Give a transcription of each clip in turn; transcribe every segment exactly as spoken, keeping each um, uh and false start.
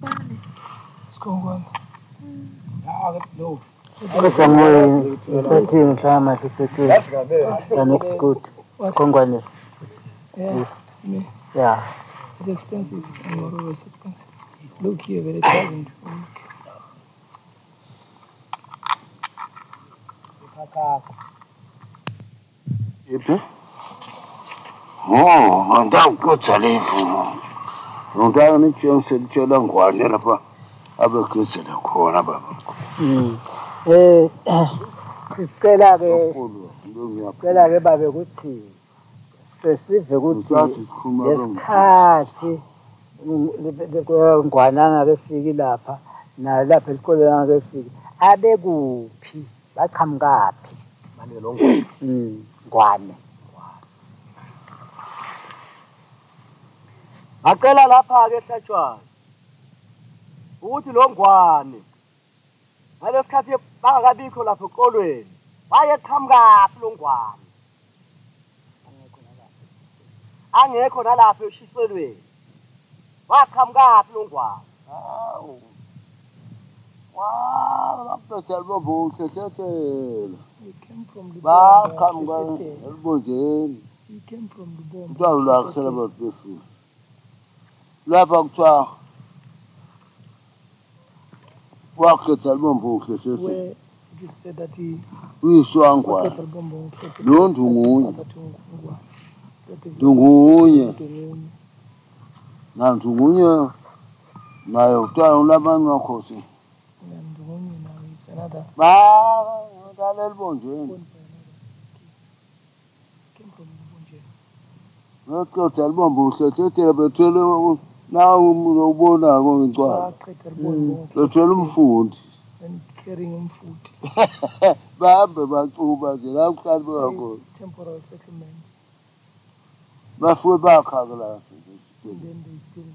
Skongwane. Ah, no. Kodwa ngoyi isetting hlama isetting. And good. Skongwane. Yeah. Yeah. It's expensive. Tomorrow is expensive. Look here, but it doesn't work. Oh, and that good telephone. Don't have any chance to tell them what you're about. I've a kiss at the corner. Hmm. Eh, sicela ke sicela ke babe ukuthi sesive ukuthi lesikhathi ngwana ngeke fiki lapha na lapha esikoleni ngeke fiki abe kuphi baqhamukaphi manje lo ngwane Ngacela lapha ke Hlatshwayo ukuthi lo ngwane ngalesikhathi bangakabikho lapha ekolweni wayeqhamukaphi lo ngwane angekho nalapha eshiselweni waqhamukaphi lo ngwane hawu wow lapha bobo sesetela He came from the baqhamuka elibonjeni He came from the bomb. Uthawu lakhe lababefu lapha kuthiwa wakhetha libombo uhle Where it is said that he uyiswangwa wakhetha libombo uhle lo ndungunye Ndungunye na ndungunye naye uthawu ulabanye wakhosi Ndungunye now is another ba ngale libonjeni came from the bonje wakhetha libombo uhle sesetela bethele nawe ubona ngicwa waqhetha libombo bethele umfundi and carrying umfundi bahambe bacuba nje la kuqala bakho temporal settlements bafuwe bakha la and then they built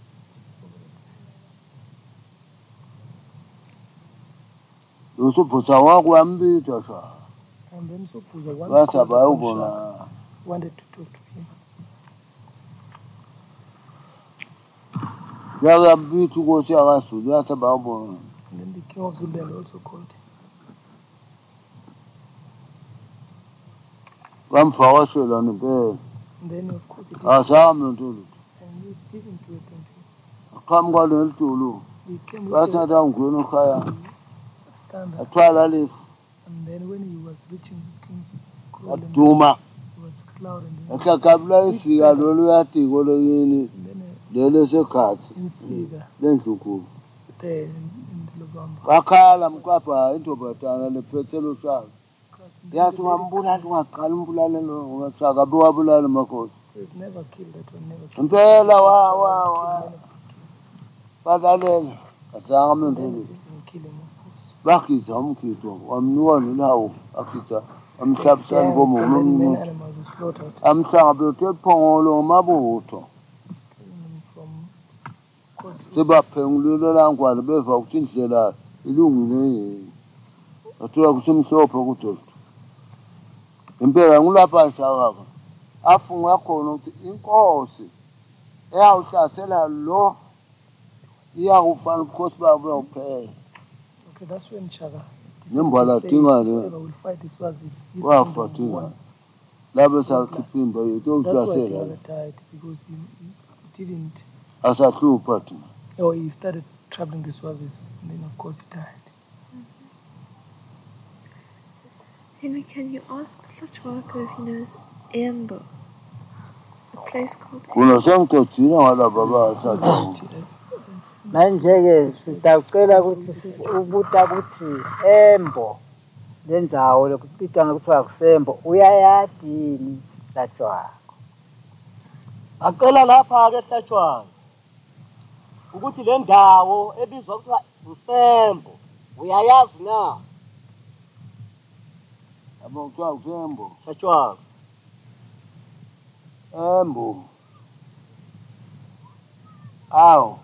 usuphuza wakwambitha sha and then Sobhuza wathi abayubona wanted to talk to him yakambitha ukuthi akazulu yathi abayubona and then the king of Zululand also called him bamvakashela nempela and then of course he did azame ntulu and he didn't do it until aqhamuka nelitulu he came with bathatha ungena ekhaya the standard athwala lefu and then when he was reaching the king's court aduma it was cloud and then ekhakabula isika lolu yadiko leyini and then lele sekhathi in Siga lendlunkulu there in, in Lubamba bakhala mkwapha intombazana lephethe loshazi yathi wambulala ungaqala umbulala lo ungasaka bewabulala makhosi so it never killed that one never killed impela wa wa wa badalela asanga and then mentele it didn't kill him of course bakhitha umkhitho wamniwa nilawo akhitha amhlabisana komo and then many nomuntu animals were slaughtered amhlanga bethe phongolo mabutho killing them from course sebaphengulile langwane beva ukuthi indlela ilungile yini athola ukuthi umhlophe ukuthi impela ngulapha shaka afunga khona ukuthi inkosi eyawuhlasela lo iyakufana ubukhosi babo kuphela okay that's when Shaka nembala tingane will fight this was his his wafa tingane labe sakhipha imba yethu that's why the uhlasela other died because he, he didn't asahlupha thina or he started traveling the Swazis and then of course he died. Henry, can you ask Hlatshwayo if he knows Embo? A place called kuna sengithodzina ngala baba thatha manje ke sitacela ukuthi ubuta ukuthi Embo lendzawo lokupita ngokuthiwa kusembo uyayadini Hlatshwayo acela lapha ke Hlatshwayo ukuthi le ndawo ebizwa kuthiwa usembo uyayazi na abo kwa kusembo Hlatshwayo embo aw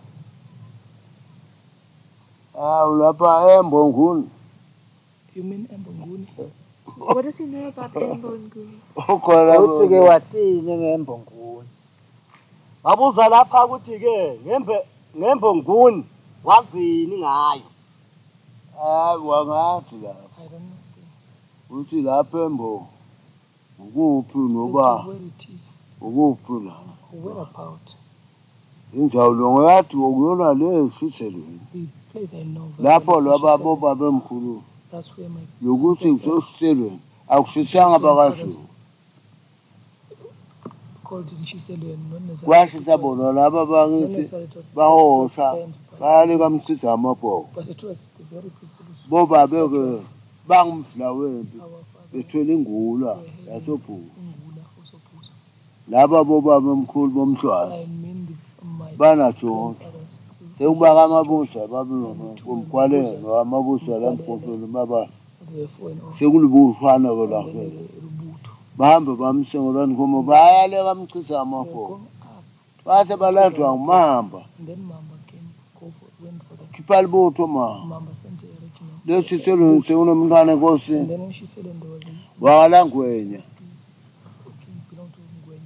aw lapha embo nguni You mean Embo Nguni? What does he know about Embo Nguni? ukhona uthi ke watini ngembo nguni babuza lapha ukuthi ke ngembe ngembo nguni wazini ngayo hayi wangathi lapha I don't know. uthi lapha embo ukuphi As noba to where it is ukuphi la or whereabout. injawulo ngathi ukuyona le sithelweni The place I know. lapho Valencia, laba she boba said, bemkhulu that's where my yokuthi ancestors ngisositelweni akushisanga bakaZulu called in Shiselweni, not necessarily kwashisa because- bona laba not bakithi necessarily to- bahosha to- bale kamchisa amabhoko But it was the very people who boba beke bangumdla wempi our father bethwele ingula yasobhuku Ngula Osophuza. laba boba bemkhulu I bomthwasi mean the, my banajonga grandfathers who- sekubaka amabusa babengomgwalelo amabusa lamkhosini baba they were four in all. sekulibushwana ke And la then ke they Rubuthu. bahambe bamsengolani ngoba bayale kamchisa They were amabhoko going up. base baladwa ngumamba And then Mamba came, go for, went for the khipha libutho ma Mamba sent a regiment. lesi selweni sekunomntwana enkosi And then she said, and there was a walangwenya king belonged to Ngwenya.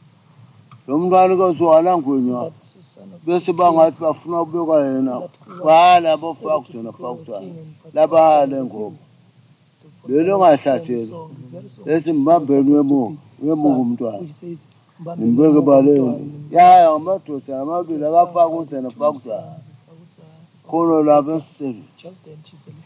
lo mntwana enkosi walangwenya That's the son of bese the king. bangathi bafuna ukubeka yena bala bofakujona fakujona labale ngoba lelo ngahlatsheli esimbambeni wemungu wemungu umntwana nimbeke baleni yaya ngamadoda amabili akafaka uzena fakujona khona lapha esiseni Just then she said,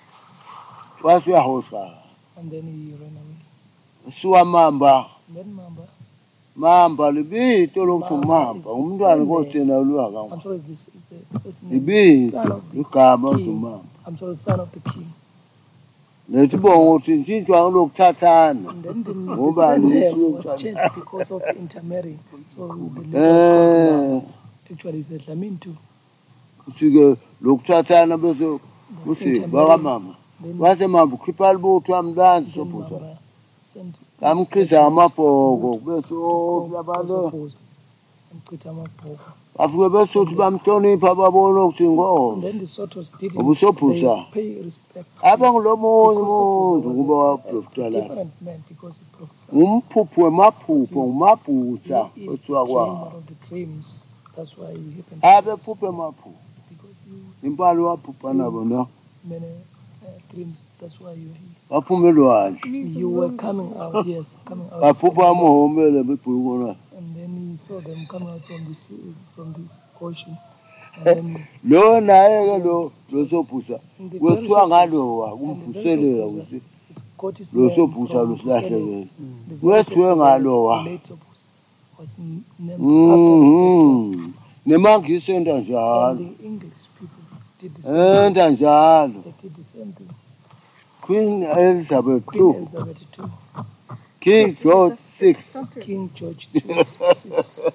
wasuyahosha and then he ran away. siwamamba And then Mamba, mamba libito lokuthi umamba umntwana nkosina ulwaka I'm sorry, this is the first name, ibito son of the igama king. uzumamba I'm sorry, son of the king. nesibongo ukuthi ntshintshwa kulokuthathana And then the, the Ngoba surname nisuka- was changed because of intermarrying. So the name was called Mamba. Actually, it's a Dlamintu. kuthi-ke lokuthathana bese kuthi bakamama Then, wase mamba ukhipha libutho amlanzi then sobhuza Mamba sent kamkhiza amabhoko bese to labale Osophuza and Chita Mabhoko. bafike besuthi bamhlonipha babona ukuthi And ingozi then the Sotos did Ubusophuza. they pay respect to abe ngulomunye because umuntu Osophuza kuba was a- a waprofitala different man because he prophesied. umphuphu wemaphupho ngumabhutha He- he kuthiwa came kwawo out of the dreams. That's why he happened. abe phuphe emaphupho Because you impalo waphupha nabo no many uh, dreams. That's why you're here. baphume elwandle Means You I'm were wrong. coming out, yes, coming out. baphupha amahomele bebhulukona And then he saw them coming out from this from this ocean. And then lo naye-ke lo lo sobhuza in the kwethiwa very ngalowa and the kumvuselela very ukuthi it's got his lo name sobhuza from lusilahlekele the very kwethiwe Sophus ngalowa that the late Sophus was n- named after Mhm. nemangiso enta the njalo And the English people did the same thing. enta njalo They did the same thing. Queen Elizabeth Queen two Elizabeth the second, King George six Something. King George the sixth.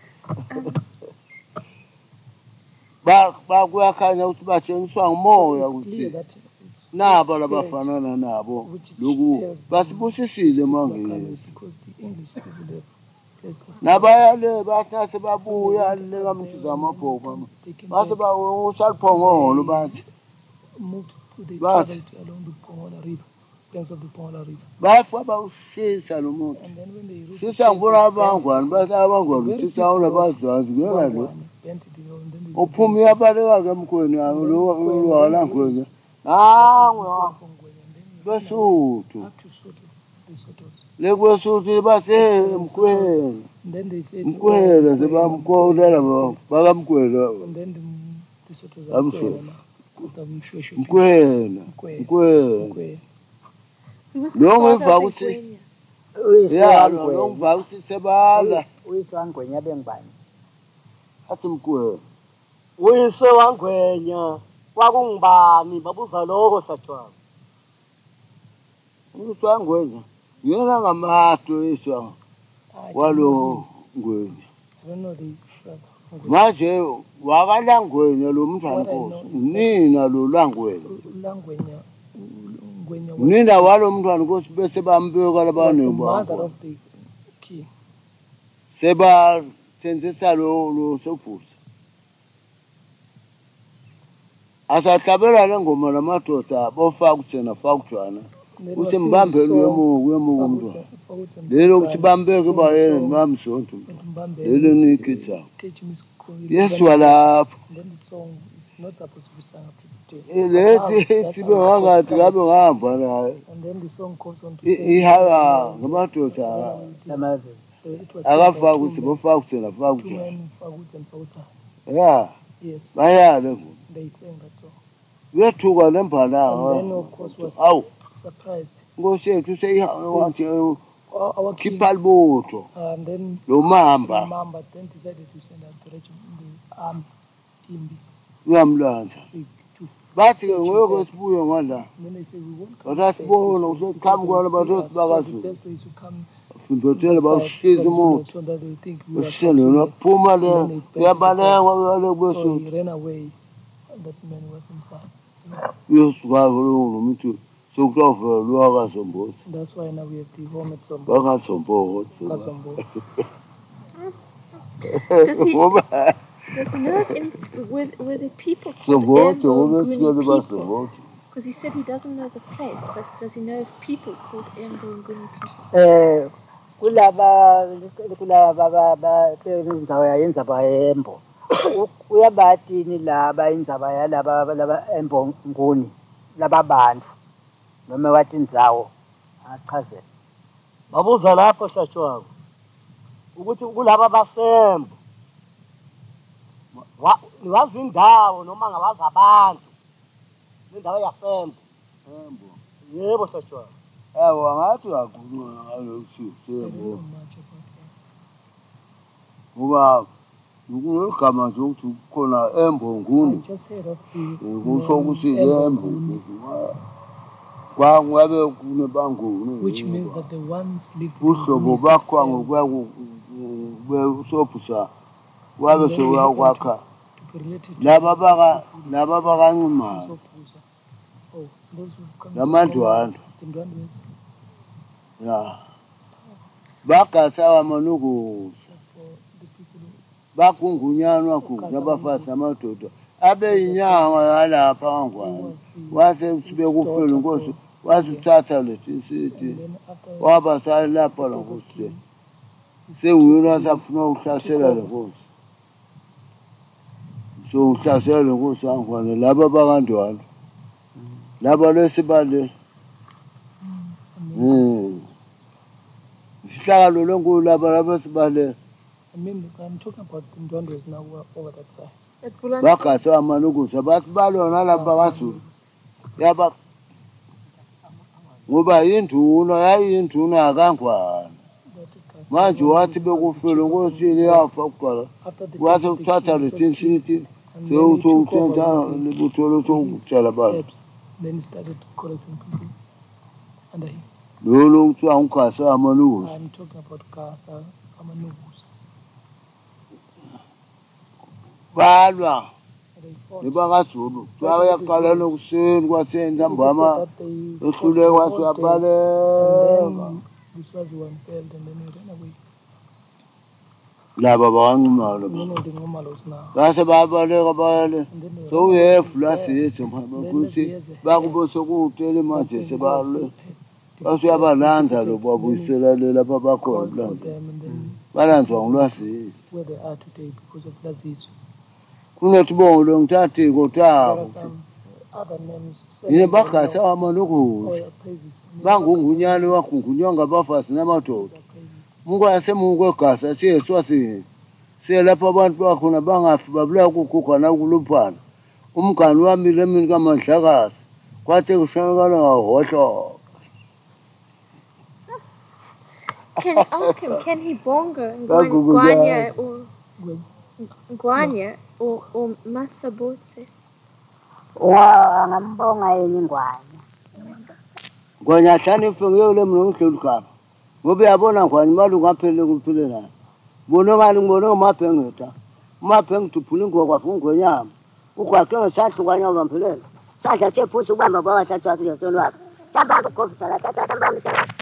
ba ba kuyakhanya ukuthi batshengiswa ngumoya So it's clear ukuthi that it's nabo spirit labafanana nabo which loku tells them basibusisile people are coming mangezi because the English people have placed us. nabayale bathi nase babuya le kamthiza amabhoko They came base back, bawusaliphongolo bathi moved to the But- traveled along the Pongola River, banks of the Pongola River. bafa bawushisa lo muntu And then when they reached sisa ngibona abangwani bathi abangwani sisa unabazazi ngena lo bent it around, then they uphuma said, uyabaleka ke mkhweni lo wala ngwenya nangwe "From Ngwenya," and then you besuthu up to Soto, the Sotos. lekwesuthu bathe mkhweni And then they said, mkhwela "Oh, sebamkhona labo bakamkhwela and then the, the Sotos I'm are sure. Mkhwena, the Mshweshwe people. mkhwena Mkhwena. mkhwena Mkhwena. Who was Lo the father ngiva of ukuthi- Ngwenya? uyise ya wangwenya lo ngiva ukuthi sebala uyise wangwenya bengibani athi mkhwena uyise wangwenya kwakungibani babuza lokho sathwala ukuthi wangwenya yena ngamato iswa I don't walo know ngwenya the- I don't know the father of Ngwenya. manje wakalangwenya lo mntwana nkosi nina lo langwenya Langwenya, Ngwenya was nina walo mntwana nkosi bese bambeka was the labantu mother babo of the king. seba senzisa lo lo sophuza asahlabela le ngoma lamadoda bofaka kuthena fakujwana Usimbambe lwemo kwemo umntwana. Lelo ukuthi bambeke bayeni bamsonto. Lelo nikitsa. Yeswa lapho. Then the song is not supposed to be sung up to the Eh lethi sibe wangathi ngabe ngihamba naye. And then the song goes on to say Ihaya ngamadoda. Lamave. it was Akafaka ukuthi bofaka kuthena faka two kuthena. men Fagut and Fauta. Yeah. Yes, Bayale. they sang that song. Uyathuka And then lembhala. of course was Awu. surprised. Ngoshethu seyihawathi Our, our king, khipha libutho and then lo mamba Mamba then decided to send out the regiment, the army, Imbi, uyamlanza. to Bathi ke ngoku sibuye ngala. and then they say we won't Kodwa back sibona this way ukuthi because qhamuka kwala they bathu see us. So bakaZulu. the best way is to come Simbethele inside bawushisa from umuntu. so that they think we are Usele from nophuma le And then they uyabaleka uyale So kwesu. he ran away, and that man was inside. Uyosuka lo muntu sokutova lo akazombothi. That's why now we have the home at Zombo. Bakazombothi. Zombo. Does he, Ngoba does he know if in, were, were the people called sombothi Embo ngoba Nguni sikulo people? basombothi. Because he said he doesn't know the place, but does he know if people called Embo Nguni people? Eh kulaba kulaba baba benzawo yayenza bayembo. Uyabathini laba indzaba yalaba laba embo nguni laba bantu noma wathi indzawo asichazele. Babuza lapho shashwako ukuthi kulaba basembo wazi indawo noma ngawazi abantu indawo yasembo Embo. yebo shashwako Ewo angathi uyakhuluma ngalokho I don't sembo. know much about that. Ngoba ngolugama nje ukuthi khona embo nguni. I just heard of the Kusho ukuthi Embo embo. Nguni, Kwa ngabe kunebanguni. which means that the ones lived in Uhlobo Nguni bakwa said, ngokwa kwesobhusa wabe soyakwakha to be related to laba baka laba bakancuma Sopusa. Oh, those who come lamandwandwe the Ndwandwes. ya bagasawa manukuza For the people who bakungunyanwa kunye abafazi namadoda abe inyanga yalapha kangwane wase sibe kufela inkosi wasithatha lethi sithi and then after waba salapha lo nkosi sewuyona safuna ukuhlasela le nkosi so ukuhlasela le nkosi kangwane laba bakandwandwe laba lesibale mm sihlalo lenkulu laba laba sibale I mean, I'm talking about the Ndwandwes now who are over that side. At Bulan bagasa amanukuza bathi balona laba kaZulu yaba ngoba induna yayinduna yakangwane That it was- manje wathi bekufela inkosi yafa kuqala After the wase death of the uthatha king, le it was tinsithi killed, and then he so took over uthatha with libutho his lokutshela abantu herbs. Then he started collecting people under him. lolo kuthiwa ungasa amanukuza I'm talking about Kasa, Amanugus. balwa They fought. nebakaZulu kuthiwa bayaqala nokuseni kwasenza People mbama said that they fought ehlule the kwathi whole day, abaleka and then the Swaziwan failed, and then he ran away. laba bawancumalo And then the Ngomalos now. base babaleka bayale And then they so ran away. uyefula sithi ukuthi bakubo sokutele manje Nothing sebalwe else had basuyabalanza lo babuyisela lela called for babakhona them, and then balanzwa ngolwasisi where they are today because of Laziz. kunethi bongo ngithathi There kotabo are some other names. yini seven bagasa now. amanukuza Oya praises. bangungunyane wagungunywa ngabafazi namadoda Oya praises. mungu yasemukwegasa siyeswa siye siye lapho abantu bakhona bangafi babulawa kukhukha nakuluphana umngani wami lemini kaMandlakazi kwathi kushayakala ngahohlo Can you ask him, can he bongo Ka Google Ngwanya or Well, Ngwanya or, or Masabotse? Ngambonga yini ingwane. ngwanyahlani ife ngiyole mina ngidlula khapha ngoba uyabona ngwani imali ungaphele kuphile nayo bona ngani ngibona ngomabhengeta umabhengeta uphula ingokwa fungwenyama ukwakhe ngesahlu kwanyama mphilela Sadla sephuthi ubamba bawathatha kuyo sonwakhe. Tabanga kofi sala tata bamba sala.